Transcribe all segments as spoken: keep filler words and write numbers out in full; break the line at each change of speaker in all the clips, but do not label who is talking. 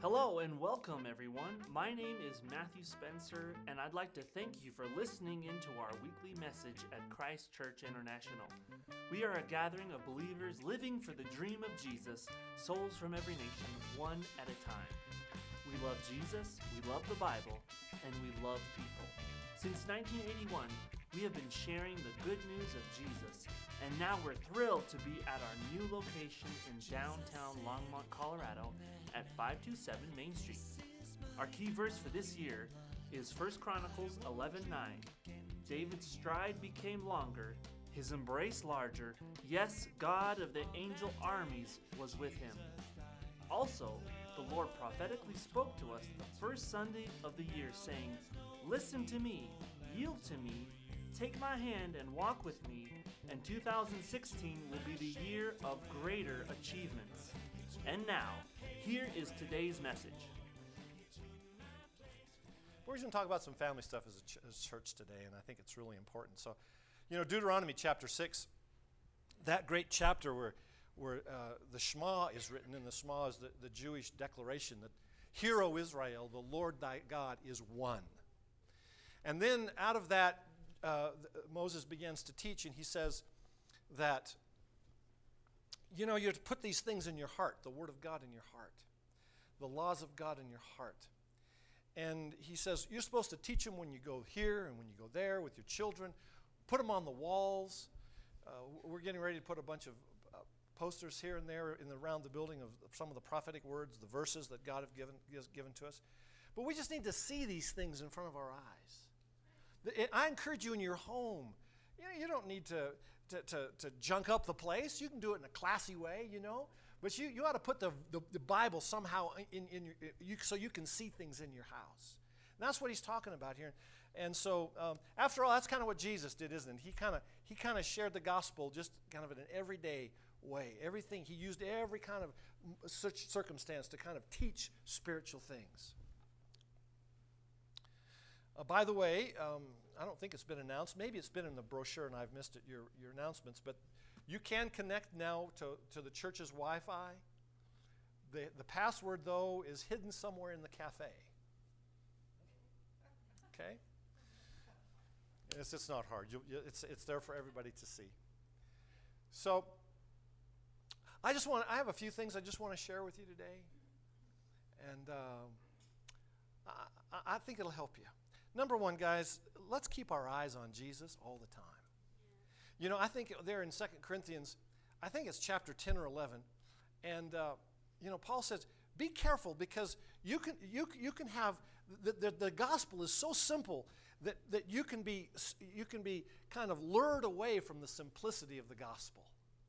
Hello and welcome, everyone. My name is Matthew Spencer, and I'd like to thank you for listening into our weekly message at Christ Church International. We are a gathering of believers living for the dream of Jesus, souls from every nation, one at a time. We love Jesus, we love the Bible, and we love people. Since nineteen eighty-one, we have been sharing the good news of Jesus, and now we're thrilled to be at our new location in downtown Longmont, Colorado at five two seven Main Street. Our key verse for this year is First Chronicles eleven nine. David's stride became longer, his embrace larger. Yes, God of the angel armies was with him. Also, the Lord prophetically spoke to us the first Sunday of the year, saying, "Listen to me, yield to me, take my hand and walk with me, and two thousand sixteen will be the year of greater achievements." And now, here is today's message.
We're going to talk about some family stuff as a, ch- as a church today, and I think it's really important. So, you know, Deuteronomy chapter six, that great chapter where where uh, the Shema is written, and the Shema is the, the Jewish declaration that, "Hear, O Israel, the Lord thy God is one." And then out of that, uh, Moses begins to teach, and he says that, you know, you're to put these things in your heart, the Word of God in your heart, the laws of God in your heart. And he says, you're supposed to teach them when you go here and when you go there with your children. Put them on the walls. Uh, we're getting ready to put a bunch of uh, posters here and there in the, around the building of some of the prophetic words, the verses that God have given, has given to us. But we just need to see these things in front of our eyes. I encourage you in your home. You know, you don't need to, to, to, to junk up the place. You can do it in a classy way, you know. But you, you ought to put the, the, the Bible somehow in, in your, you, so you can see things in your house. And that's what he's talking about here. And so, um, after all, that's kind of what Jesus did, isn't it? He kind of he kind of shared the gospel just kind of in an everyday way. Everything, he used every kind of such circumstance to kind of teach spiritual things. Uh, by the way, um, I don't think it's been announced. Maybe it's been in the brochure and I've missed it, your, your announcements. But you can connect now to, to the church's Wi-Fi. The, the password, though, is hidden somewhere in the cafe. Okay? It's, it's not hard. You, you, it's, it's there for everybody to see. So, I just want, I have a few things I just want to share with you today. And uh, I, I think it'll help you. Number one, guys, let's keep our eyes on Jesus all the time. You know, I think there in Second Corinthians, I think it's chapter ten or eleven, and, uh, you know, Paul says, be careful because you can you, you can have, the, the, the gospel is so simple that, that you can be you can be kind of lured away from the simplicity of the gospel.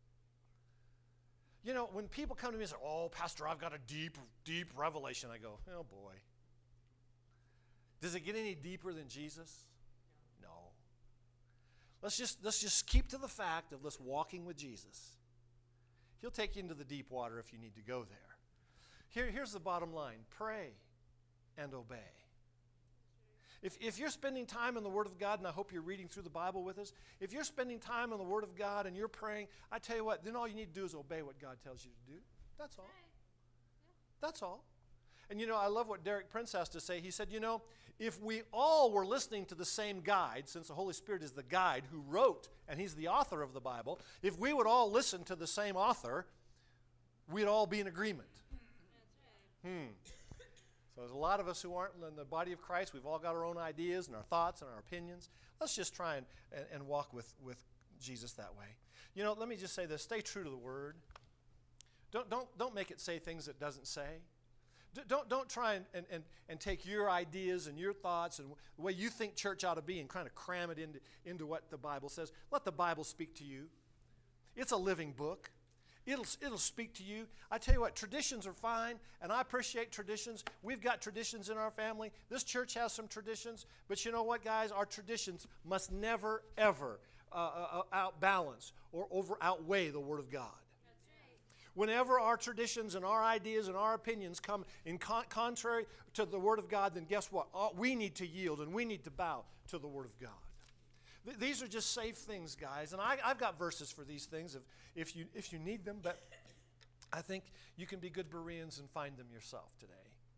You know, when people come to me and say, "Oh, Pastor, I've got a deep, deep revelation," I go, "Oh, boy. Does it get any deeper than Jesus?" No. Let's just let's just keep to the fact of let's walking with Jesus. He'll take you into the deep water if you need to go there. Here, here's the bottom line. Pray and obey. If, if you're spending time in the Word of God, and I hope you're reading through the Bible with us, if you're spending time in the Word of God and you're praying, I tell you what, then all you need to do is obey what God tells you to do. That's all. That's all. And you know, I love what Derek Prince has to say. He said, you know, if we all were listening to the same guide, since the Holy Spirit is the guide who wrote, and he's the author of the Bible, if we would all listen to the same author, we'd all be in agreement. That's right. Hmm. So there's a lot of us who aren't in the body of Christ. We've all got our own ideas and our thoughts and our opinions. Let's just try and, and, and walk with, with Jesus that way. You know, let me just say this. Stay true to the Word. Don't, don't, don't make it say things it doesn't say. Don't, don't try and, and, and, and take your ideas and your thoughts and the way you think church ought to be and kind of cram it into, into what the Bible says. Let the Bible speak to you. It's a living book. It'll, it'll speak to you. I tell you what, traditions are fine, and I appreciate traditions. We've got traditions in our family. This church has some traditions. But you know what, guys? Our traditions must never, ever uh, uh, outbalance or over outweigh the Word of God. Whenever our traditions and our ideas and our opinions come in con- contrary to the Word of God, then guess what? All, we need to yield and we need to bow to the Word of God. Th- these are just safe things, guys. And I, I've got verses for these things if, if you if you need them. But I think you can be good Bereans and find them yourself today.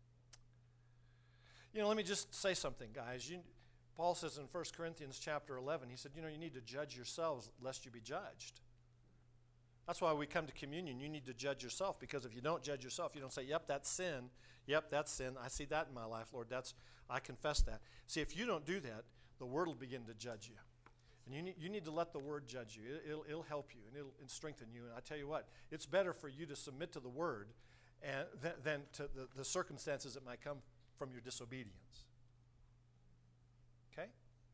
You know, let me just say something, guys. You, Paul says in First Corinthians chapter eleven, he said, you know, you need to judge yourselves lest you be judged. That's why we come to communion. You need to judge yourself, because if you don't judge yourself, you don't say, yep, that's sin. Yep, that's sin. I see that in my life, Lord. That's I confess that. See, if you don't do that, the Word will begin to judge you. And you need, you need to let the Word judge you. It, it'll, it'll help you, and it'll, it'll strengthen you. And I tell you what, it's better for you to submit to the Word and, than, than to the, the circumstances that might come from your disobedience. Okay?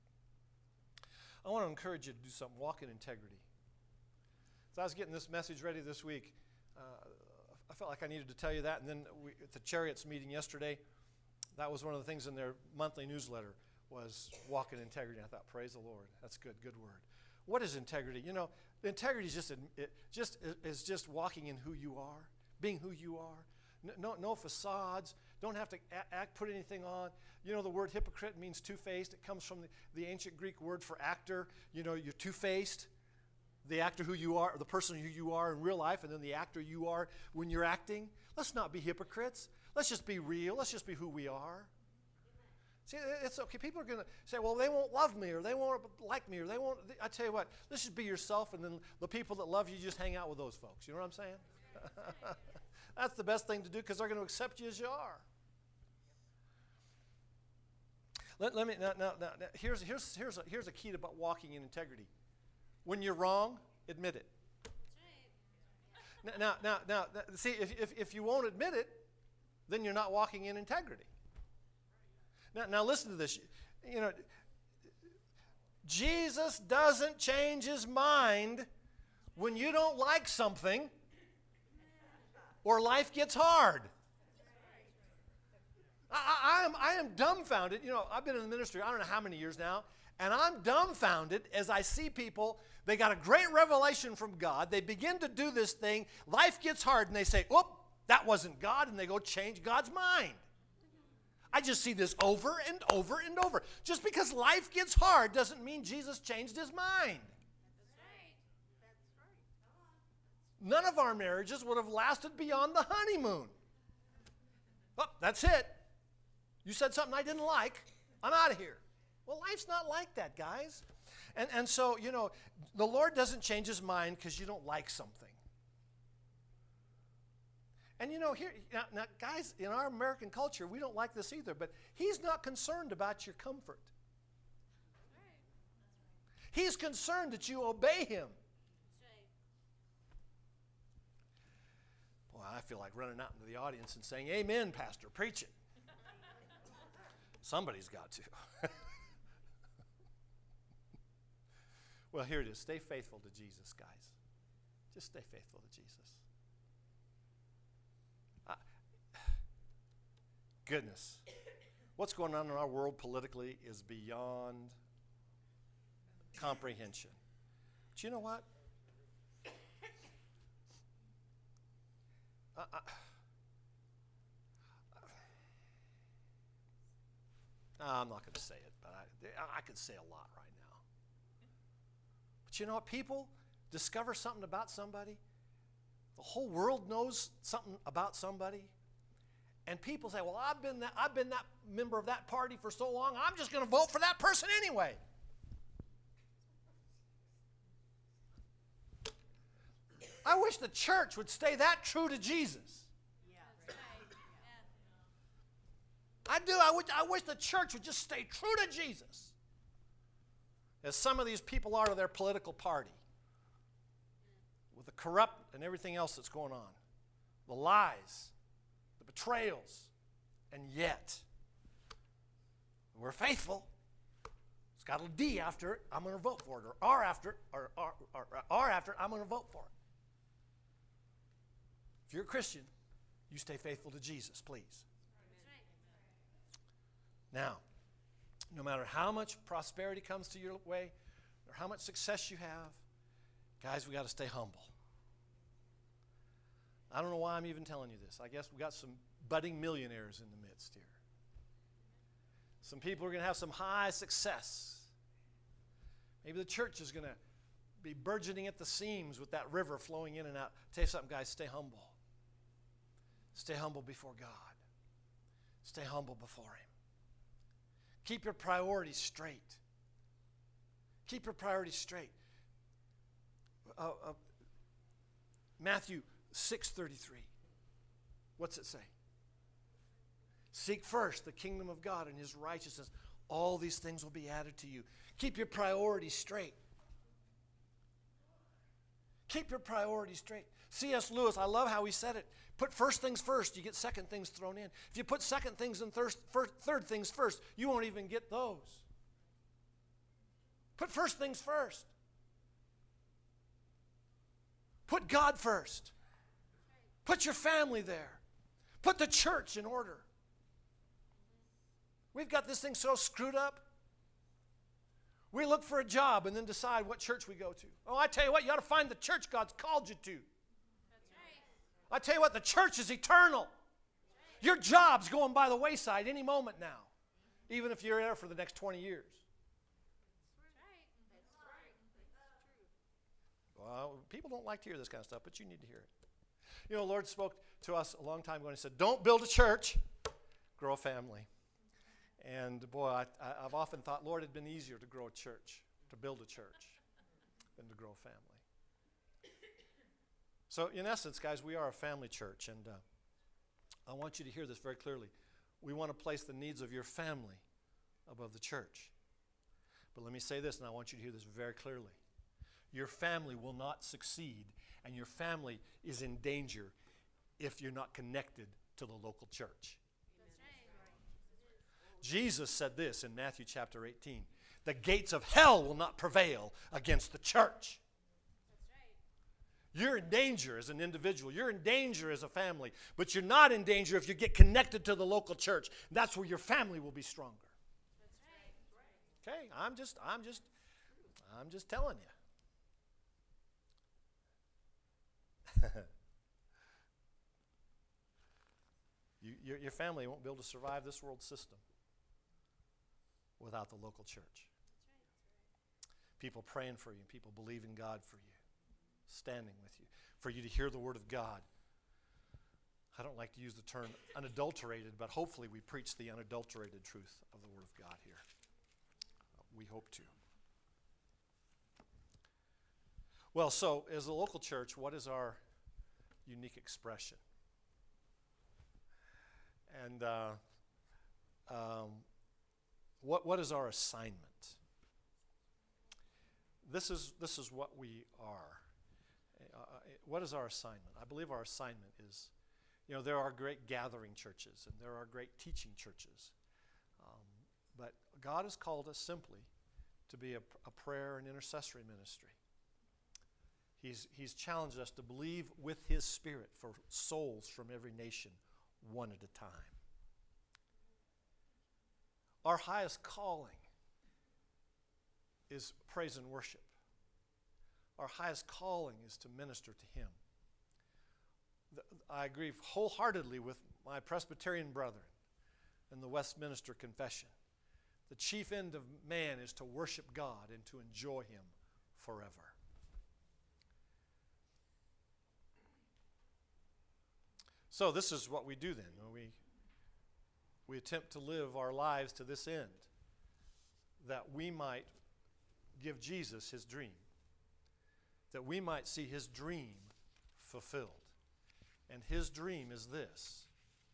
I want to encourage you to do something. Walk in integrity. As I was getting this message ready this week, uh, I felt like I needed to tell you that. And then we, at the Chariots meeting yesterday, that was one of the things in their monthly newsletter was walk in integrity. I thought, praise the Lord. That's good, good word. What is integrity? You know, integrity is just, it just is just walking in who you are, being who you are. No, no facades. Don't have to act, put anything on. You know, the word hypocrite means two-faced. It comes from the, the ancient Greek word for actor. You know, you're two-faced. The actor who you are, the person who you are in real life, and then the actor you are when you're acting. Let's not be hypocrites. Let's just be real. Let's just be who we are. See, it's okay. People are going to say, well, they won't love me, or they won't like me, or they won't. I tell you what, let's just be yourself, and then the people that love you, just hang out with those folks. You know what I'm saying? That's the best thing to do, because they're going to accept you as you are. Let, let me now, now, now, here's here's here's a, here's a key about walking in integrity. When you're wrong, admit it. Now, now, now, now see, if, if if you won't admit it, then you're not walking in integrity. Now, now listen to this. You know, Jesus doesn't change his mind when you don't like something or life gets hard. I, I, I am I am dumbfounded. You know, I've been in the ministry I don't know how many years now, and I'm dumbfounded as I see people. They got a great revelation from God. They begin to do this thing. Life gets hard, and they say, "Oop, that wasn't God," and they go change God's mind. I just see this over and over and over. Just because life gets hard doesn't mean Jesus changed his mind. None of our marriages would have lasted beyond the honeymoon. Oh, that's it. You said something I didn't like. I'm out of here. Well, life's not like that, guys. And, and so, you know, the Lord doesn't change his mind because you don't like something. And, you know, here, now, now, guys, in our American culture, we don't like this either, but he's not concerned about your comfort. He's concerned that you obey him. Boy, I feel like running out into the audience and saying, amen, Pastor, preach it. Somebody's got to. Well, here it is. Stay faithful to Jesus, guys. Just stay faithful to Jesus. Uh, goodness. What's going on in our world politically is beyond comprehension. But you know what? I, I, I'm not going to say it, but I, I could say a lot right now. But you know what? People discover something about somebody. The whole world knows something about somebody. And people say, well, I've been that, I've been that member of that party for so long, I'm just going to vote for that person anyway. I wish the church would stay that true to Jesus. Yeah. I do. I wish, I wish the church would just stay true to Jesus. As some of these people are to their political party. With the corrupt and everything else that's going on. The lies. The betrayals. And yet, we're faithful. It's got a D after it. I'm going to vote for it. Or R after it. Or R, or, or R after it. I'm going to vote for it. If you're a Christian, you stay faithful to Jesus, please. Now, no matter how much prosperity comes to your way, or how much success you have, guys, we got to stay humble. I don't know why I'm even telling you this. I guess we got some budding millionaires in the midst here. Some people are going to have some high success. Maybe the church is going to be burgeoning at the seams with that river flowing in and out. I'll tell you something, guys, stay humble. Stay humble before God. Stay humble before him. Keep your priorities straight. Keep your priorities straight. Uh, uh, Matthew six thirty-three. What's it say? Seek first the kingdom of God and his righteousness. All these things will be added to you. Keep your priorities straight. Keep your priorities straight. C S Lewis, I love how he said it. Put first things first, you get second things thrown in. If you put second things and third, third things first, you won't even get those. Put first things first. Put God first. Put your family there. Put the church in order. We've got this thing so screwed up. We look for a job and then decide what church we go to. Oh, I tell you what, you ought to find the church God's called you to.
That's right.
I tell you what, the church is eternal. Your job's going by the wayside any moment now, even if you're there for the next twenty years. Well, people don't like to hear this kind of stuff, but you need to hear it. You know, the Lord spoke to us a long time ago and he said, don't build a church, grow a family. And boy, I, I, I've often thought, Lord, it'd been easier to grow a church, to build a church, than to grow a family. So in essence, guys, we are a family church, and uh, I want you to hear this very clearly. We want to place the needs of your family above the church. But let me say this, and I want you to hear this very clearly. Your family will not succeed, and your family is in danger if you're not connected to the local church. Jesus said this in Matthew chapter eighteen. The gates of hell will not prevail against the church. You're in danger as an individual. You're in danger as a family. But you're not in danger if you get connected to the local church. That's where your family will be stronger. Okay, I'm just, I'm just, I'm just telling you. you your, your family won't be able to survive this world system without the local church. People praying for you, people believing God for you, standing with you, for you to hear the word of God. I don't like to use the term unadulterated, but hopefully we preach the unadulterated truth of the word of God here. We hope to. Well, so as a local church, what is our unique expression? And uh, um, what what is our assignment? This is this is what we are. Uh, what is our assignment? I believe our assignment is, you know, there are great gathering churches and there are great teaching churches, um, but God has called us simply to be a, a prayer and intercessory ministry. He's He's challenged us to believe with His Spirit for souls from every nation, one at a time. Our highest calling is praise and worship. Our highest calling is to minister to Him. The, I agree wholeheartedly with my Presbyterian brethren in the Westminster Confession. The chief end of man is to worship God and to enjoy Him forever. So this is what we do then. We, we attempt to live our lives to this end, that we might give Jesus His dream, that we might see His dream fulfilled. And His dream is this.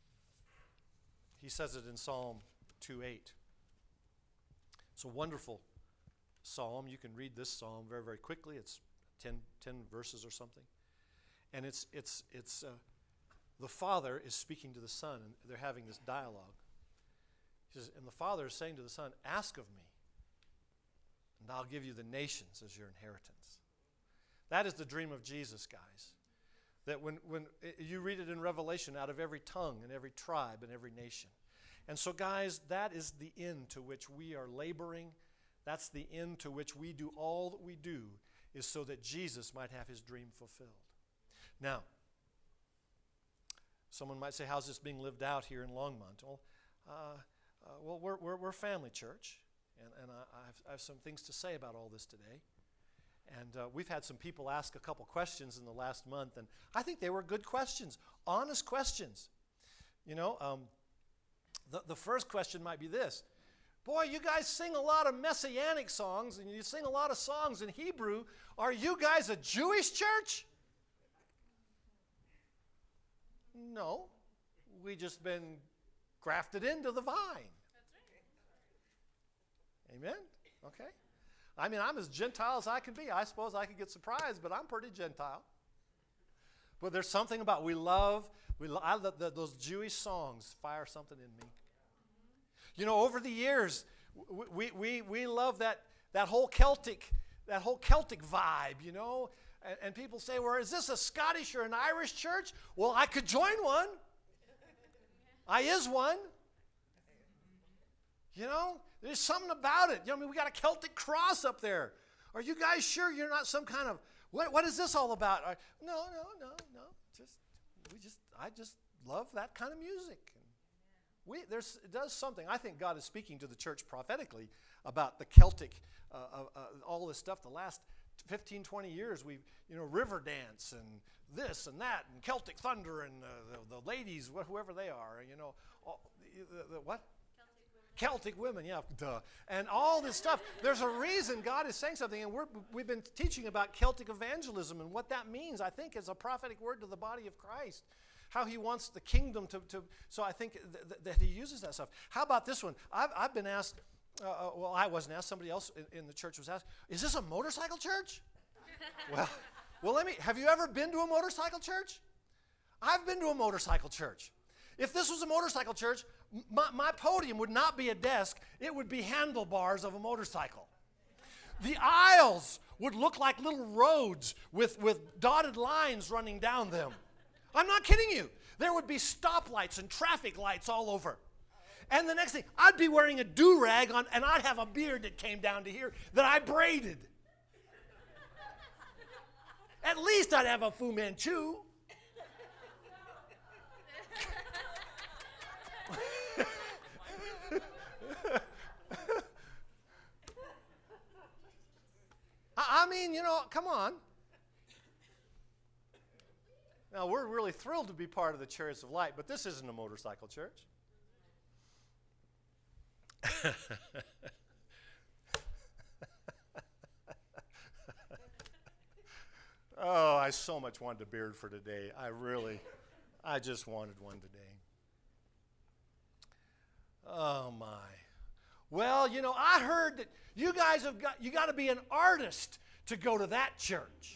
He says it in Psalm two eight. It's a wonderful psalm. You can read this psalm very, very quickly. It's ten, ten verses or something. And it's, it's, it's uh, the Father is speaking to the Son, and they're having this dialogue. He says, and the Father is saying to the Son, ask of me, and I'll give you the nations as your inheritance. That is the dream of Jesus, guys. That when, when you read it in Revelation, out of every tongue and every tribe and every nation. And so, guys, that is the end to which we are laboring. That's the end to which we do all that we do, is so that Jesus might have His dream fulfilled. Now, someone might say, how's this being lived out here in Longmont? Well, uh, uh, well we're, we're, we're a family church, and, and I, I, have, I have some things to say about all this today. And uh, we've had some people ask a couple questions in the last month, and I think they were good questions, honest questions. You know, um, the, the first question might be this: Boy, you guys sing a lot of messianic songs, and you sing a lot of songs in Hebrew. Are you guys a Jewish church? No. We just been grafted into the vine. Amen? Okay. I mean, I'm as Gentile as I can be. I suppose I could get surprised, but I'm pretty Gentile. But there's something about we love, we lo- I love the, those Jewish songs fire something in me. You know, over the years, we we we love that that whole Celtic that whole Celtic vibe. You know, and, and people say, "Well, is this a Scottish or an Irish church?" Well, I could join one. I is one. You know, there's something about it. You know, I mean, we got a Celtic cross up there. Are you guys sure you're not some kind of what? What is this all about? Are, no, no, no, no. Just we just I just love that kind of music. We, there's, it does something. I think God is speaking to the church prophetically about the Celtic, uh, uh, uh, all this stuff. The last fifteen, twenty years, we've, you know, river dance and this and that and Celtic thunder and uh, the, the ladies, wh- whoever they are, you know, all, the, the, the, what? Celtic women, yeah, duh. And all this stuff. There's a reason God is saying something, and we're, we've been teaching about Celtic evangelism and what that means, I think, is a prophetic word to the body of Christ. How he wants the kingdom to, to so I think th- th- that he uses that stuff. How about this one? I've, I've been asked, uh, uh, well, I wasn't asked, somebody else in, in the church was asked, is this a motorcycle church? well, well, let me, have you ever been to a motorcycle church? I've been to a motorcycle church. If this was a motorcycle church, my, my podium would not be a desk, it would be handlebars of a motorcycle. The aisles would look like little roads with, with dotted lines running down them. I'm not kidding you. There would be stoplights and traffic lights all over. And the next thing, I'd be wearing a do-rag on, and I'd have a beard that came down to here that I braided. At least I'd have a Fu Manchu. I mean, you know, come on. Now, we're really thrilled to be part of the Chariots of Light, but this isn't a motorcycle church. Oh, I so much wanted a beard for today. I really, I just wanted one today. Oh, my. Well, you know, I heard that you guys have got, you got to be an artist to go to that church.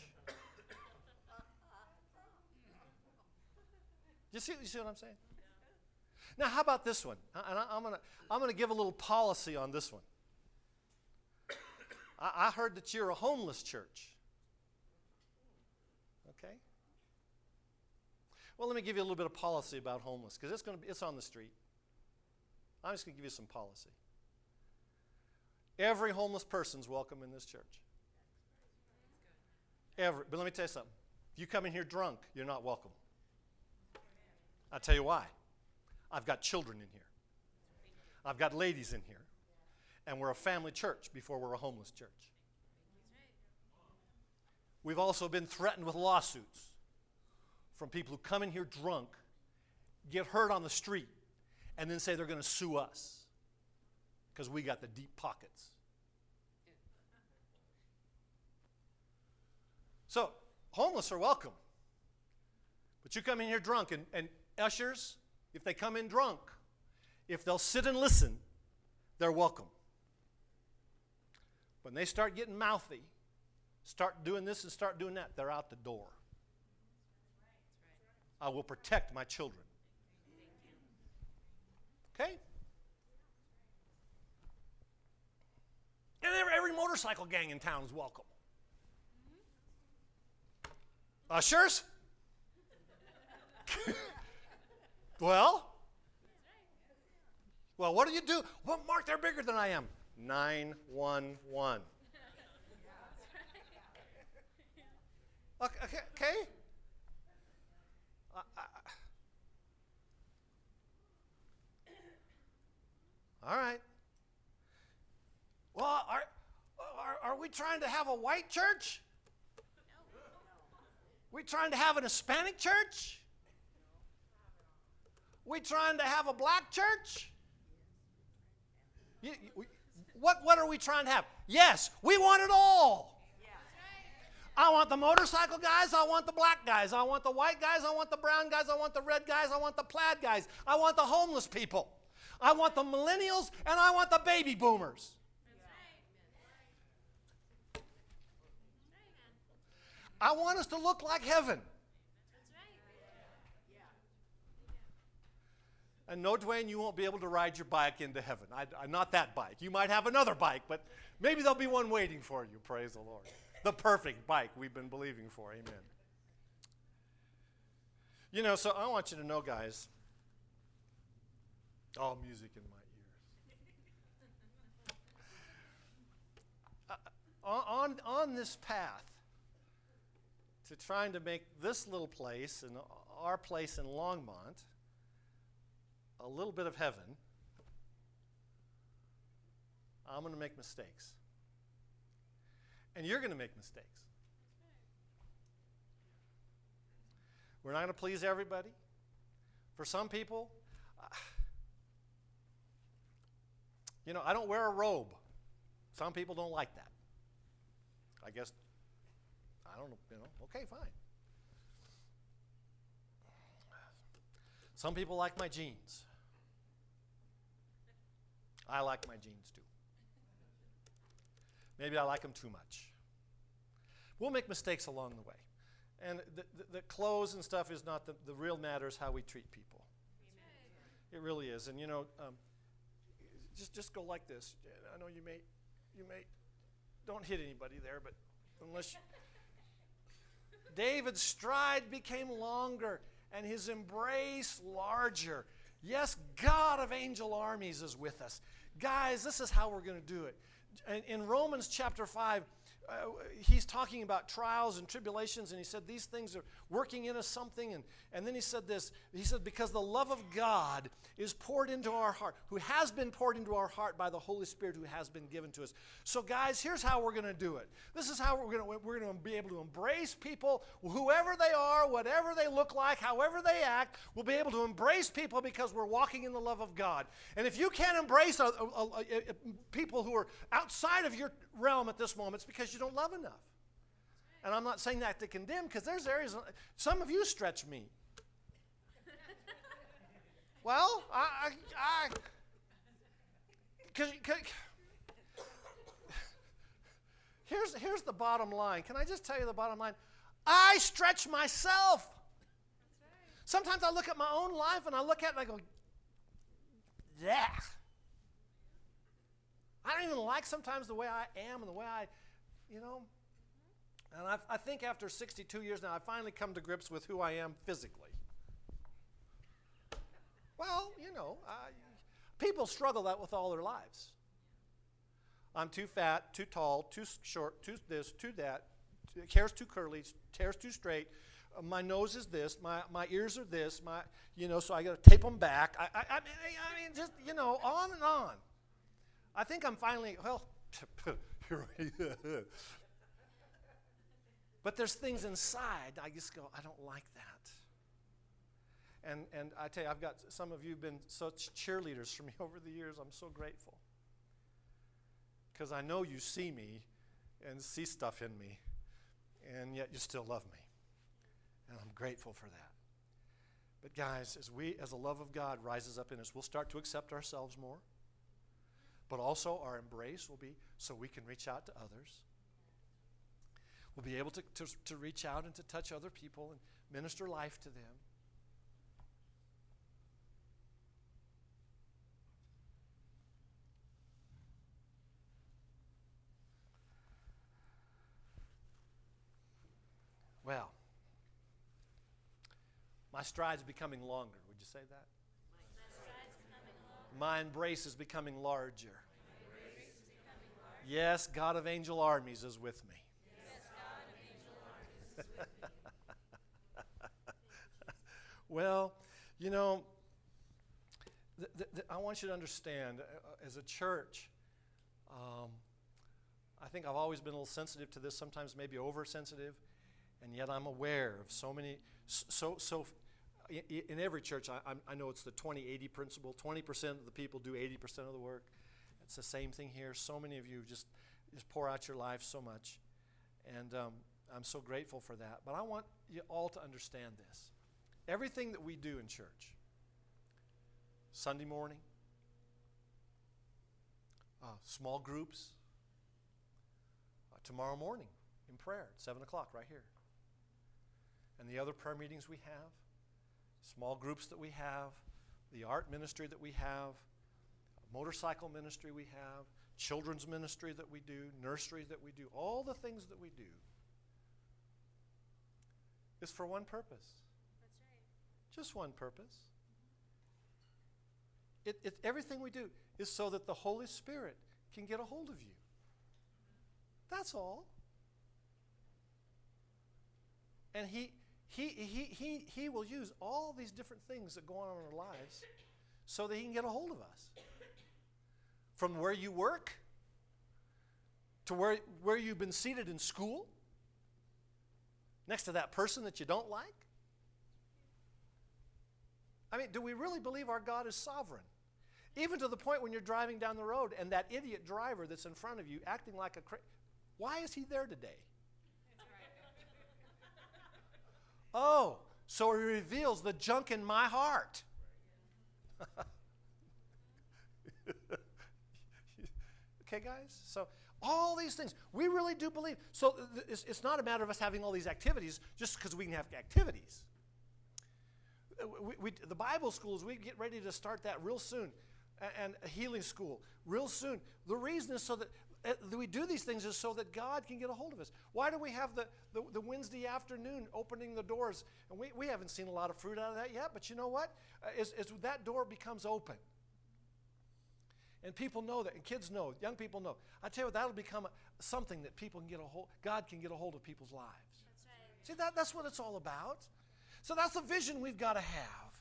You see, you see what I'm saying? Now, how about this one? And I, I'm going to I'm gonna give a little policy on this one. I, I heard that you're a homeless church. Okay? Well, let me give you a little bit of policy about homeless, because it's going to be it's on the street. I'm just going to give you some policy. Every homeless person's welcome in this church. Every, but let me tell you something. If you come in here drunk, you're not welcome. I'll tell you why. I've got children in here. I've got ladies in here. And we're a family church before we're a homeless church. We've also been threatened with lawsuits from people who come in here drunk, get hurt on the street, and then say they're going to sue us because we got the deep pockets. So, homeless are welcome. But you come in here drunk, and, and ushers, if they come in drunk, if they'll sit and listen, they're welcome. When they start getting mouthy, start doing this and start doing that, they're out the door. I will protect my children. Okay? And every, every motorcycle gang in town is welcome. Ushers? Well? Well, what do you do? Well, Mark, they're bigger than I am. nine one one. Okay? okay? I, I, all right. Well, are, are, are we trying to have a white church? We trying to have an Hispanic church? We trying to have a black church? You, you, we, what, what are we trying to have? Yes, we want it all. I want the motorcycle guys. I want the black guys. I want the white guys. I want the brown guys. I want the red guys. I want the plaid guys. I want the homeless people. I want the millennials, and I want the baby boomers. I want us to look like heaven. And no, Dwayne, you won't be able to ride your bike into heaven. I, I, not that bike. You might have another bike, but maybe there'll be one waiting for you. Praise the Lord. The perfect bike we've been believing for. Amen. You know, so I want you to know, guys. Oh, music in my ears. uh, on, on this path to trying to make this little place and our place in Longmont a little bit of heaven, I'm going to make mistakes. And you're going to make mistakes. We're not going to please everybody. For some people, uh, you know, I don't wear a robe. Some people don't like that. I guess, I don't know, you know, okay, fine. Some people like my jeans. I like my jeans too. Maybe I like them too much. We'll make mistakes along the way. And the, the, the clothes and stuff is not the, the real matter is how we treat people. Amen. It really is. And you know, um, just just go like this. I know you may, you may, don't hit anybody there, but unless you, David's stride became longer and his embrace larger. Yes, God of angel armies is with us. Guys, this is how we're going to do it. In, in Romans chapter five, uh, he's talking about trials and tribulations, and he said these things are working in us something. And, and then he said this. He said, because the love of God is poured into our heart, who has been poured into our heart by the Holy Spirit who has been given to us. So guys, here's how we're going to do it. This is how we're going to we're going to be able to embrace people, whoever they are, whatever they look like, however they act. We'll be able to embrace people because we're walking in the love of God. And if you can't embrace a, a, a, a, people who are outside of your realm at this moment, it's because you don't love enough. And I'm not saying that to condemn, because there's areas, some of you stretch me. Well, I, I, I cause, cause, here's, here's the bottom line. Can I just tell you the bottom line? I stretch myself. Sometimes I look at my own life and I look at it and I go, yeah. I don't even like sometimes the way I am and the way I, you know. And I, I think after sixty-two years now, I've finally come to grips with who I am physically. Well, you know, I, people struggle that with all their lives. I'm too fat, too tall, too short, too this, too that, hair's too curly, hair's too straight, uh, my nose is this, my, my ears are this, my, you know, so I got to tape them back. I, I, I, mean, I mean, just, you know, on and on. I think I'm finally, well, but there's things inside, I just go, I don't like that. And and I tell you, I've got, some of you have been such cheerleaders for me over the years. I'm so grateful. Because I know you see me and see stuff in me, and yet you still love me. And I'm grateful for that. But guys, as we, as the love of God rises up in us, we'll start to accept ourselves more. But also our embrace will be so we can reach out to others. We'll be able to, to, to reach out and to touch other people and minister life to them. Well, my stride's becoming longer. Would you say that? My embrace is becoming larger. Yes, God of angel armies is with me. Yes, God of angel armies. Well, you know, th- th- th- I want you to understand, uh, as a church, um, I think I've always been a little sensitive to this, sometimes maybe oversensitive, and yet I'm aware of so many, so, so, in, in every church, I, I know it's the twenty eighty principle. twenty percent of the people do eighty percent of the work. It's the same thing here. So many of you just, just pour out your life so much. And um, I'm so grateful for that. But I want you all to understand this. Everything that we do in church, Sunday morning, uh, small groups, uh, tomorrow morning in prayer at seven o'clock right here, and the other prayer meetings we have, small groups that we have, the art ministry that we have, motorcycle ministry we have, children's ministry that we do, nursery that we do, all the things that we do is for one purpose.
That's right.
Just one purpose. It, it, everything we do is so that the Holy Spirit can get a hold of you. That's all. And he, he, he, he, he will use all these different things that go on in our lives so that he can get a hold of us. From where you work to where, where you've been seated in school, next to that person that you don't like. I mean, do we really believe our God is sovereign? Even to the point when you're driving down the road and that idiot driver that's in front of you acting like a cra- why is he there today?
That's right.
Oh, so he reveals the junk in my heart. Okay, guys? So all these things, we really do believe. So th- it's, it's not a matter of us having all these activities just because we can have activities. We, we, the Bible schools, we get ready to start that real soon, and, and a healing school real soon. The reason is so that uh, we do these things is so that God can get a hold of us. Why do we have the, the, the Wednesday afternoon opening the doors? And we, we haven't seen a lot of fruit out of that yet, but you know what? Uh, as, as that door becomes open, and people know that, and kids know, young people know, I tell you what, that'll become a, something that people can get a hold, God can get a hold of people's lives.
That's right.
See, that, that's what it's all about. So that's the vision we've got to have.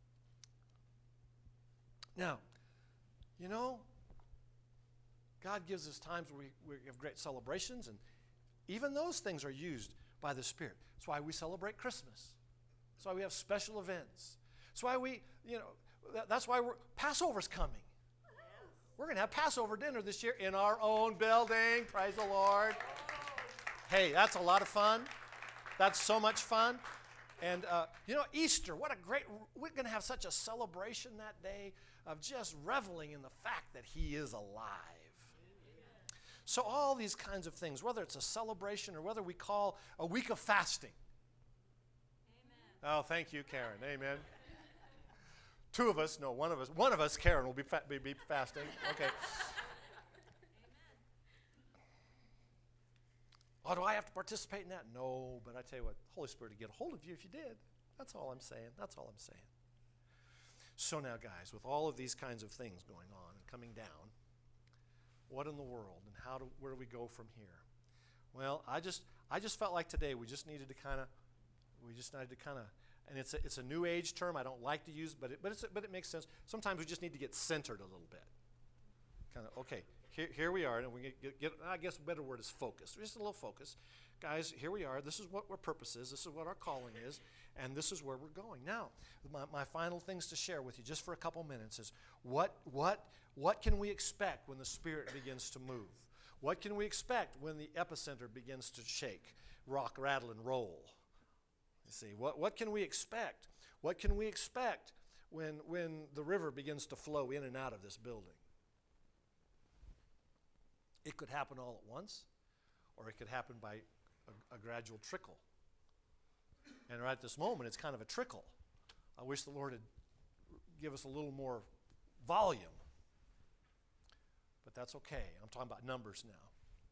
Now, you know, God gives us times where we, we have great celebrations, and even those things are used by the Spirit. That's why we celebrate Christmas. That's why we have special events. That's why we, you know, that, that's why we're, Passover's coming. We're going to have Passover dinner this year in our own building. Praise the Lord. Hey, that's a lot of fun. That's so much fun. And, uh, you know, Easter, what a great, we're going to have such a celebration that day of just reveling in the fact that he is alive. So all these kinds of things, whether it's a celebration or whether we call a week of fasting.
Amen.
Oh, thank you, Karen. Amen. Two of us, no, one of us, one of us, Karen, will be, fa- be, be fasting. Okay. Oh, do I have to participate in that? No, but I tell you what, the Holy Spirit would get a hold of you if you did. That's all I'm saying. That's all I'm saying. So now, guys, with all of these kinds of things going on and coming down, what in the world, and how do where do we go from here? Well, I just I just felt like today we just needed to kind of we just needed to kind of, and it's a, it's a new age term I don't like to use, but it but it's but it makes sense. Sometimes we just need to get centered a little bit. Kind of okay. Here, here we are, and we get, get, get, I guess a better word is focus. Just a little focus. Guys, here we are. This is what our purpose is. This is what our calling is, and this is where we're going. Now, my, my final things to share with you, just for a couple minutes, is what, what, what can we expect when the Spirit begins to move? What can we expect when the epicenter begins to shake, rock, rattle, and roll? You see, what, what can we expect? What can we expect when, when the river begins to flow in and out of this building? It could happen all at once, or it could happen by a, a gradual trickle. And right at this moment, it's kind of a trickle. I wish the Lord would give us a little more volume. But that's okay. I'm talking about numbers now.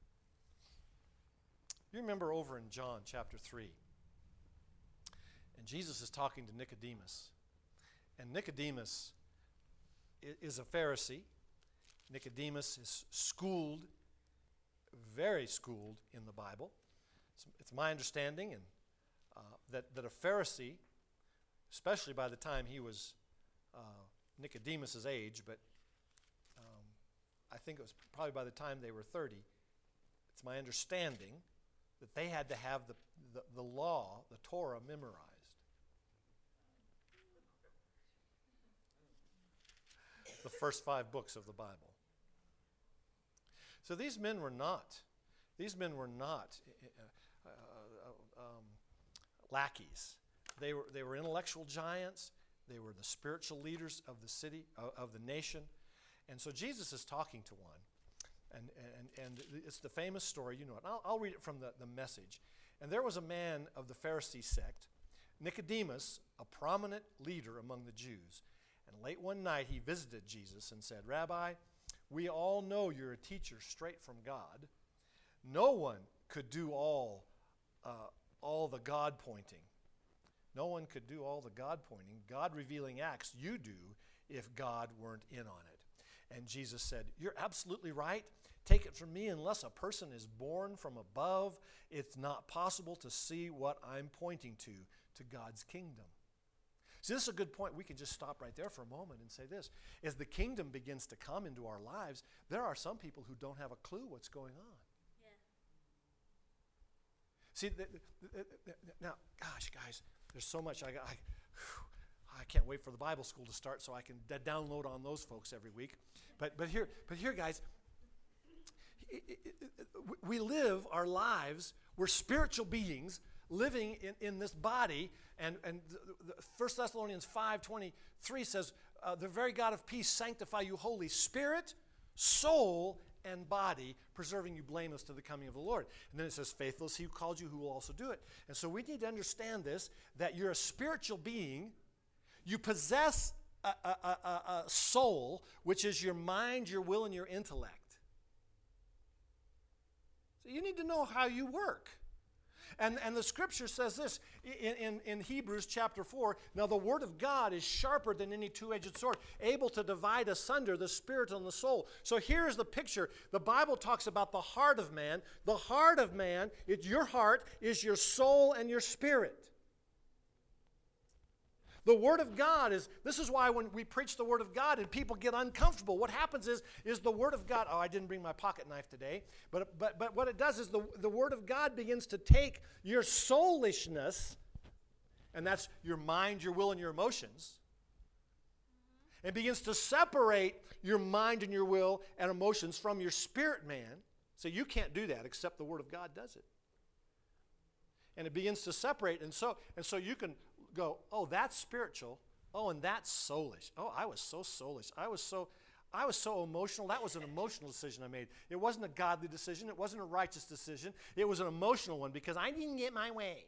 You remember over in John chapter three, and Jesus is talking to Nicodemus. And Nicodemus is a Pharisee. Nicodemus is schooled, very schooled in the Bible. It's, it's my understanding and uh, that, that a Pharisee, especially by the time he was uh, Nicodemus's age, but um, I think it was probably by the time they were thirty, it's my understanding that they had to have the, the, the law, the Torah, memorized. The first five books of the Bible. So these men were not, these men were not uh, uh, um, lackeys. They were, they were intellectual giants. They were the spiritual leaders of the city, uh, of the nation. And so Jesus is talking to one. And, and, and it's the famous story, you know it. I'll, I'll read it from the, the Message. And there was a man of the Pharisee sect, Nicodemus, a prominent leader among the Jews. And late one night he visited Jesus and said, Rabbi, we all know you're a teacher straight from God. No one could do all, uh, all the God pointing. No one could do all the God pointing, God revealing acts you do if God weren't in on it. And Jesus said, you're absolutely right. Take it from me, unless a person is born from above, it's not possible to see what I'm pointing to, to God's kingdom. See, this is a good point. We can just stop right there for a moment and say this. As the kingdom begins to come into our lives, there are some people who don't have a clue what's going on.
Yeah.
See, the, the, the, the, now, gosh, guys, there's so much. I, I, I can't wait for the Bible school to start so I can d- download on those folks every week. But but here, but here, guys, it, it, it, we live our lives. We're spiritual beings living in, in this body. And, and the, the First Thessalonians five twenty-three says, uh, the very God of peace sanctify you wholly, spirit, soul, and body, preserving you blameless to the coming of the Lord. And then it says, faithful is he who called you, who will also do it. And so we need to understand this, that you're a spiritual being. You possess a, a, a, a soul, which is your mind, your will, and your intellect. So you need to know how you work. And, and the scripture says this in, in, in Hebrews chapter four, now the word of God is sharper than any two-edged sword, able to divide asunder the spirit and the soul. So here's the picture. The Bible talks about the heart of man. The heart of man, it, your heart, is your soul and your spirit. The Word of God is, this is why when we preach the Word of God and people get uncomfortable, what happens is, is the Word of God, oh, I didn't bring my pocket knife today, but, but, but what it does is the, the Word of God begins to take your soulishness, and that's your mind, your will, and your emotions, and begins to separate your mind and your will and emotions from your spirit man. So you can't do that except the Word of God does it. And it begins to separate, and so and so you can go, oh, that's spiritual. Oh, and that's soulish. Oh, I was so soulish. I was so, I was so emotional. That was an emotional decision I made. It wasn't a godly decision. It wasn't a righteous decision. It was an emotional one because I didn't get my way.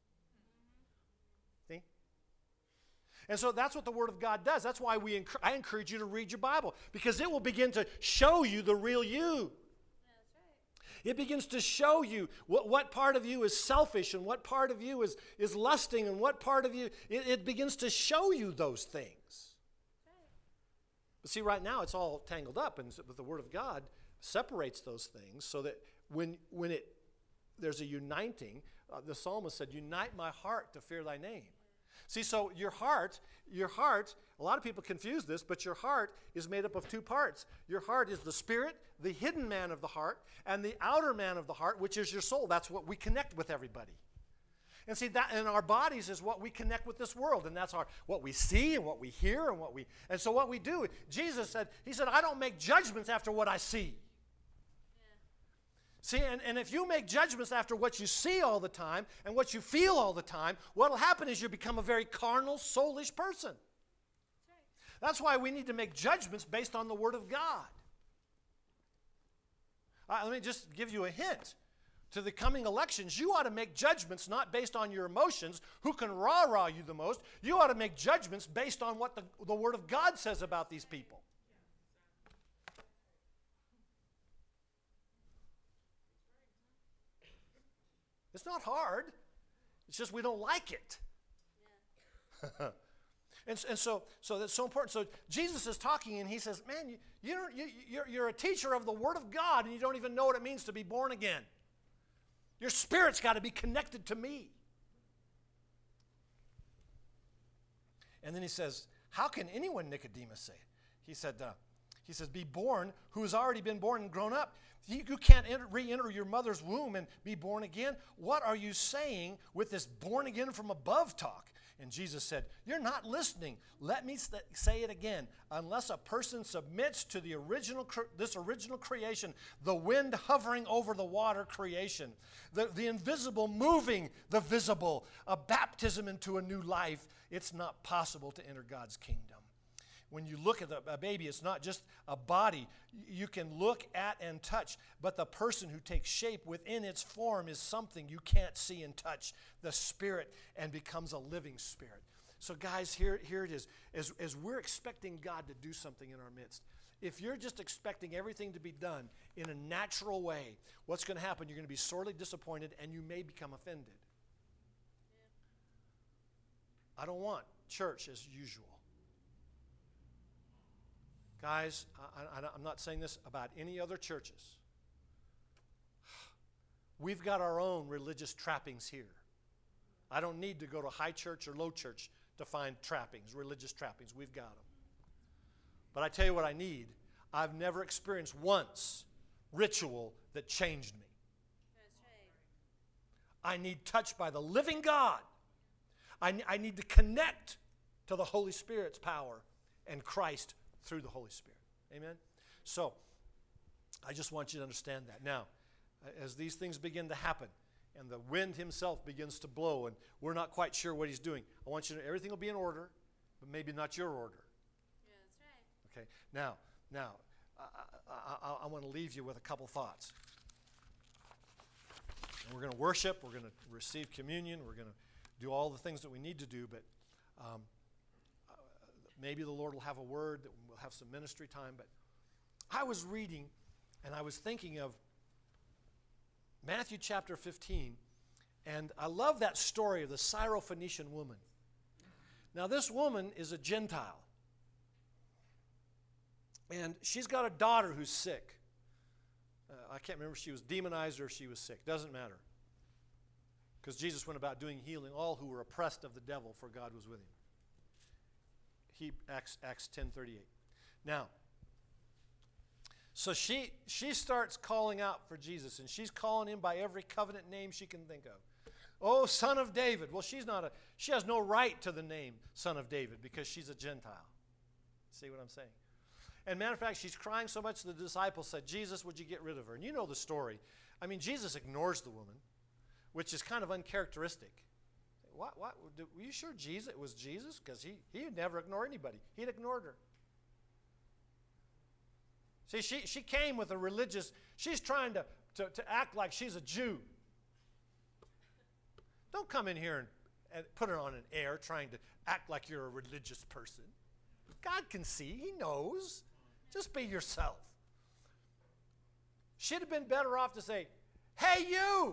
See? And so that's what the Word of God does. That's why we enc- I encourage you to read your Bible, because it will begin to show you the real you. It begins to show you what, what part of you is selfish and what part of you is, is lusting and what part of you, it, it begins to show you those things. But see, right now it's all tangled up, and but the Word of God separates those things so that when, when it there's a uniting, uh, the psalmist said, unite my heart to fear thy name. See, so your heart, your heart, a lot of people confuse this, but your heart is made up of two parts. Your heart is the spirit, the hidden man of the heart, and the outer man of the heart, which is your soul. That's what we connect with everybody. And see, that in our bodies is what we connect with this world, and that's our what we see and what we hear and what we, and so what we do, Jesus said, he said, I don't make judgments after what I see. See, and, and if you make judgments after what you see all the time and what you feel all the time, what will happen is you become a very carnal, soulish person. That's why we need to make judgments based on the Word of God. Uh, let me just give you a hint. To the coming elections, you ought to make judgments not based on your emotions, who can rah-rah you the most. You ought to make judgments based on what the, the Word of God says about these people. It's not hard. It's just we don't like it. Yeah. and, and so, so that's so important. So Jesus is talking, and he says, man, you, you're, you, you're, you're a teacher of the Word of God, and you don't even know what it means to be born again. Your spirit's got to be connected to me. And then he says, how can anyone, Nicodemus, say it? He said, uh, he says, be born, who has already been born and grown up. You, you can't enter, re-enter your mother's womb and be born again. What are you saying with this born again from above talk? And Jesus said, you're not listening. Let me st- say it again. Unless a person submits to the original, cre- this original creation, the wind hovering over the water creation, the, the invisible moving the visible, a baptism into a new life, it's not possible to enter God's kingdom. When you look at a baby, it's not just a body you can look at and touch, but the person who takes shape within its form is something you can't see and touch, the spirit, and becomes a living spirit. So guys, here, here it is. As, as we're expecting God to do something in our midst, if you're just expecting everything to be done in a natural way, what's going to happen? You're going to be sorely disappointed, and you may become offended. I don't want church as usual. Guys, I, I, I'm not saying this about any other churches. We've got our own religious trappings here. I don't need to go to high church or low church to find trappings, religious trappings. We've got them. But I tell you what I need. I've never experienced once ritual that changed me.
That's right.
I need touched by the living God. I, I need to connect to the Holy Spirit's power and Christ through the Holy Spirit. Amen? So, I just want you to understand that. Now, as these things begin to happen, and the wind himself begins to blow, and we're not quite sure what he's doing, I want you to know everything will be in order, but maybe not your order.
Yeah, that's right.
Okay? Now, now, I, I, I want to leave you with a couple thoughts. And we're going to worship, we're going to receive communion, we're going to do all the things that we need to do, but um, maybe the Lord will have a word, that we'll have some ministry time. But I was reading, and I was thinking of Matthew chapter fifteen, and I love that story of the Syrophoenician woman. Now, this woman is a Gentile, and she's got a daughter who's sick. Uh, I can't remember if she was demonized or if she was sick. Doesn't matter, because Jesus went about doing healing all who were oppressed of the devil, for God was with him. He, Acts, Acts ten thirty-eight. Now, so she she starts calling out for Jesus, and she's calling him by every covenant name she can think of. Oh, Son of David. Well, she's not a she has no right to the name Son of David because she's a Gentile. See what I'm saying? And matter of fact, she's crying so much the disciples said, Jesus, would you get rid of her? And you know the story. I mean, Jesus ignores the woman, which is kind of uncharacteristic. What, what, were you sure Jesus, it was Jesus? Because he, he'd never ignore anybody. He'd ignored her. See, she, she came with a religious, she's trying to, to, to act like she's a Jew. Don't come in here and, and put her on an air trying to act like you're a religious person. God can see, he knows. Just be yourself. She'd have been better off to say, hey, you!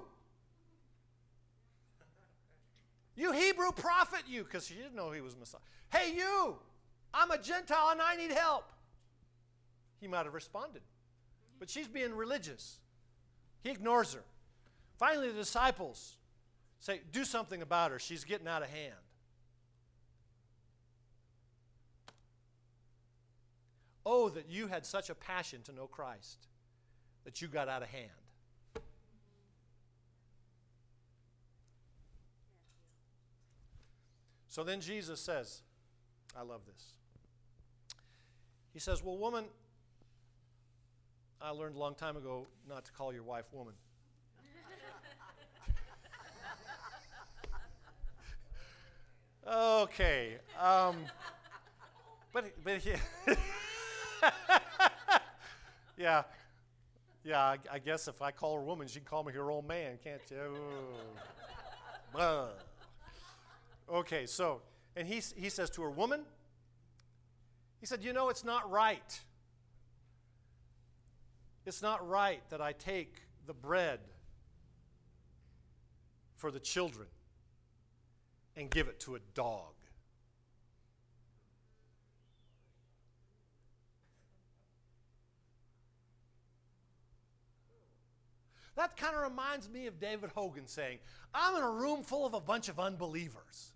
You Hebrew prophet, you, because she didn't know he was Messiah. Hey, you, I'm a Gentile and I need help. He might have responded. But she's being religious. He ignores her. Finally, the disciples say, do something about her. She's getting out of hand. Oh, that you had such a passion to know Christ that you got out of hand. So then Jesus says, I love this. He says, well, woman, I learned a long time ago not to call your wife woman. Okay. Um, but, but he, yeah. Yeah, I, I guess if I call her woman, she can call me her old man, can't you? Ooh. Okay, so, and he, he says to her, woman, he said, you know, it's not right. It's not right that I take the bread for the children and give it to a dog. That kind of reminds me of David Hogan saying, I'm in a room full of a bunch of unbelievers.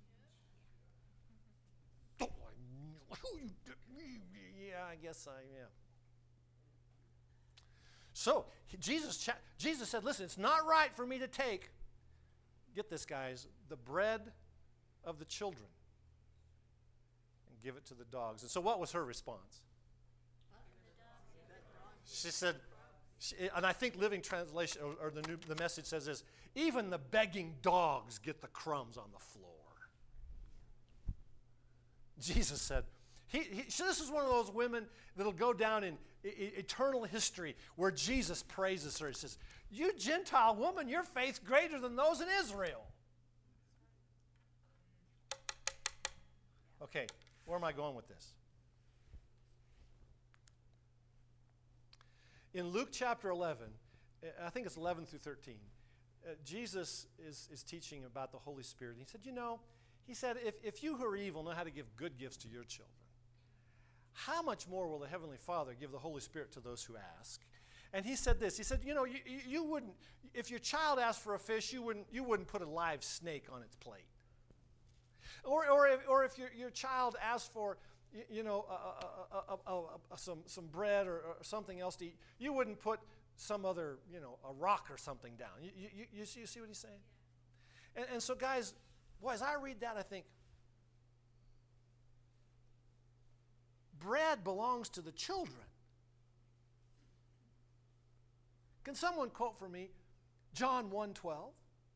Yeah, I guess I am. So Jesus, Jesus said, listen, it's not right for me to take, get this guys, the bread of the children give it to the dogs. And so what was her response? She said, she, and I think Living Translation, or, or the, new, the Message says this, even the begging dogs get the crumbs on the floor. Jesus said, he, he, so this is one of those women that'll go down in e- eternal history where Jesus praises her. He says, you Gentile woman, your faith's greater than those in Israel. Okay, where am I going with this? In Luke chapter eleven, I think it's eleven through thirteen, uh, Jesus is, is teaching about the Holy Spirit. He said, you know, he said, if, if you who are evil know how to give good gifts to your children, how much more will the Heavenly Father give the Holy Spirit to those who ask? And he said this, he said, you know, you, you wouldn't, if your child asked for a fish, you wouldn't, you wouldn't put a live snake on its plate. Or, or, if, or if your, your child asked for, you, you know, uh, uh, uh, uh, some, some bread or, or something else to eat, you wouldn't put some other, you know, a rock or something down. You, you, you, see, you see what he's saying? And, and so, guys, boy, as I read that, I think, bread belongs to the children. Can someone quote for me John one twelve?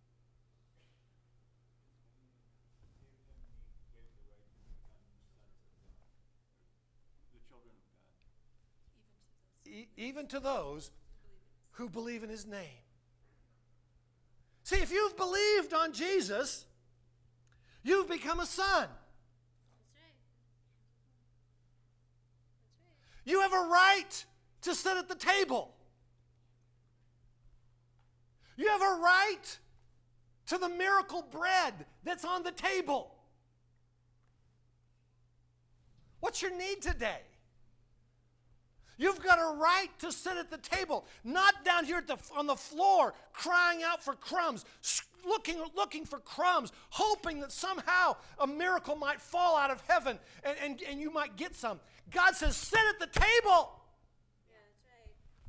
E- even to those who believe in his name. See, if you've believed on Jesus, you've become a son.
That's right. That's right.
You have a right to sit at the table. You have a right to the miracle bread that's on the table. What's your need today? You've got a right to sit at the table, not down here at the, on the floor crying out for crumbs, looking, looking for crumbs, hoping that somehow a miracle might fall out of heaven and, and, and you might get some. God says, sit at the table.
Yeah, that's right.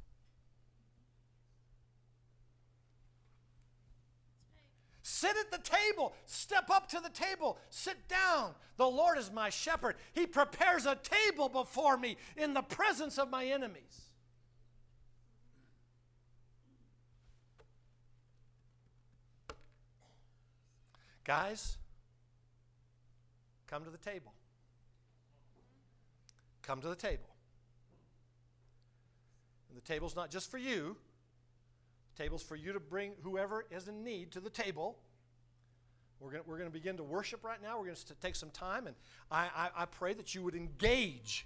Sit at the table. Step up to the table. Sit down. The Lord is my shepherd. He prepares a table before me in the presence of my enemies. Guys, come to the table. Come to the table. And the table's not just for you. The table's for you to bring whoever is in need to the table. We're going we're going to begin to worship right now. We're going to take some time, and I, I, I pray that you would engage.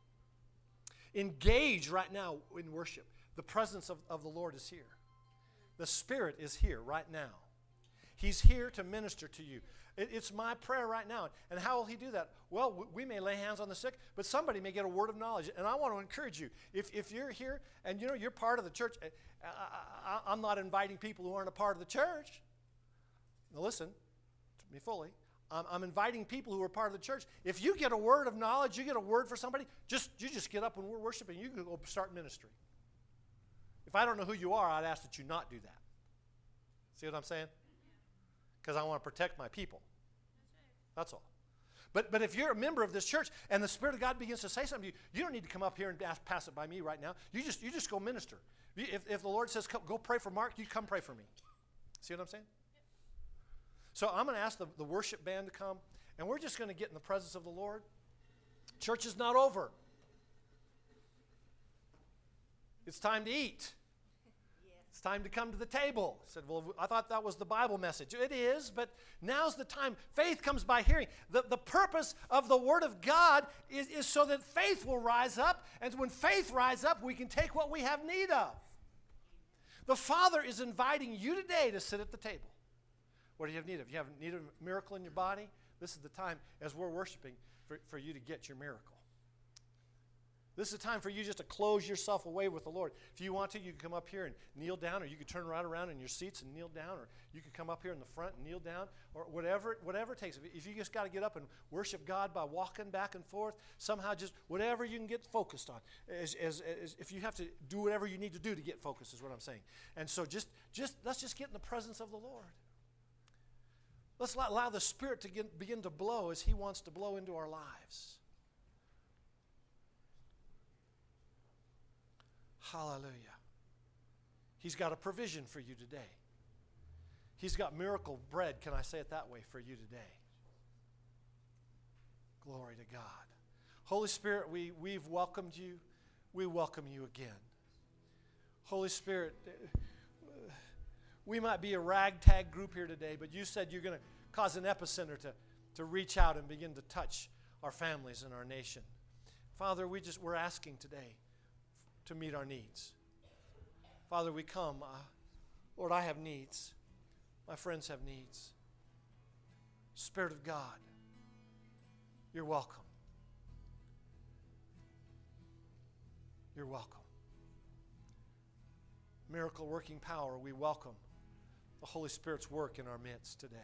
Engage right now in worship. The presence of, of the Lord is here. The Spirit is here right now. He's here to minister to you. It, it's my prayer right now. And how will he do that? Well, we, we may lay hands on the sick, but somebody may get a word of knowledge. And I want to encourage you. If, if you're here and you know you're part of the church, I, I, I'm not inviting people who aren't a part of the church. Now listen to me fully. I'm, I'm inviting people who are part of the church. If you get a word of knowledge, you get a word for somebody, just you just get up when we're worshiping. You can go start ministry. If I don't know who you are, I'd ask that you not do that. See what I'm saying? Because I want to protect my people. That's all. But but if you're a member of this church and the Spirit of God begins to say something to you, you don't need to come up here and ask, pass it by me right now. You just you just go minister. If, if the Lord says, go pray for Mark, you come pray for me. See what I'm saying? So I'm going to ask the, the worship band to come, and we're just going to get in the presence of the Lord. Church is not over. It's time to eat. It's time to come to the table. I said, well, I thought that was the Bible message. It is, but now's the time. Faith comes by hearing. The, the purpose of the Word of God is, is so that faith will rise up, and when faith rises up, we can take what we have need of. The Father is inviting you today to sit at the table. What do you have need of? You have need of a miracle in your body? This is the time, as we're worshiping, for, for you to get your miracle. This is a time for you just to close yourself away with the Lord. If you want to, you can come up here and kneel down, or you can turn right around in your seats and kneel down, or you can come up here in the front and kneel down, or whatever, whatever it takes. If you just got to get up and worship God by walking back and forth, somehow just whatever you can get focused on. As, as, as if you have to do whatever you need to do to get focused is what I'm saying. And so just, just let's just get in the presence of the Lord. Let's allow the Spirit to get, begin to blow as He wants to blow into our lives. Hallelujah. He's got a provision for you today. He's got miracle bread, can I say it that way, for you today. Glory to God. Holy Spirit, we, we've welcomed you. We welcome you again. Holy Spirit, we might be a ragtag group here today, but you said you're going to cause an epicenter to, to reach out and begin to touch our families and our nation. Father, we just, we're asking today to meet our needs. Father, we come. Uh, Lord, I have needs. My friends have needs. Spirit of God, you're welcome. You're welcome. Miracle working power, we welcome the Holy Spirit's work in our midst today.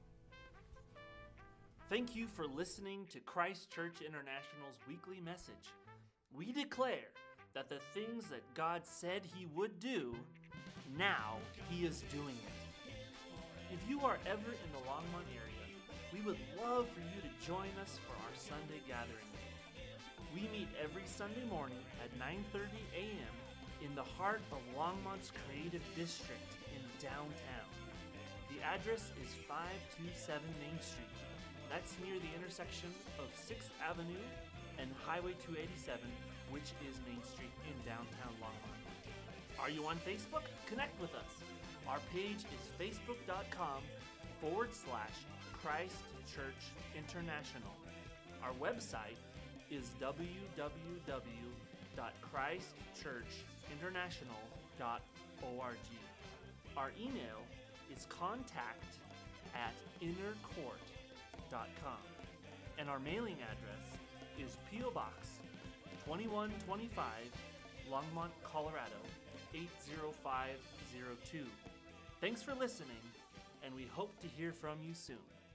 Thank you for listening to Christ Church International's weekly message. We declare that the things that God said He would do, now He is doing it. If you are ever in the Longmont area, we would love for you to join us for our Sunday gathering. We meet every Sunday morning at nine thirty a.m. in the heart of Longmont's Creative District in downtown. The address is five two seven Main Street. That's near the intersection of sixth Avenue and Highway two eighty-seven, which is Main Street in downtown Longmont. Are you on Facebook? Connect with us. Our page is facebook.com forward slash Christ Church International. Our website is w w w dot christ church international dot org. Our email is contact at innercourt dot com. And our mailing address is P O Box twenty-one twenty-five, Longmont, Colorado eight zero five zero two. Thanks for listening, and we hope to hear from you soon.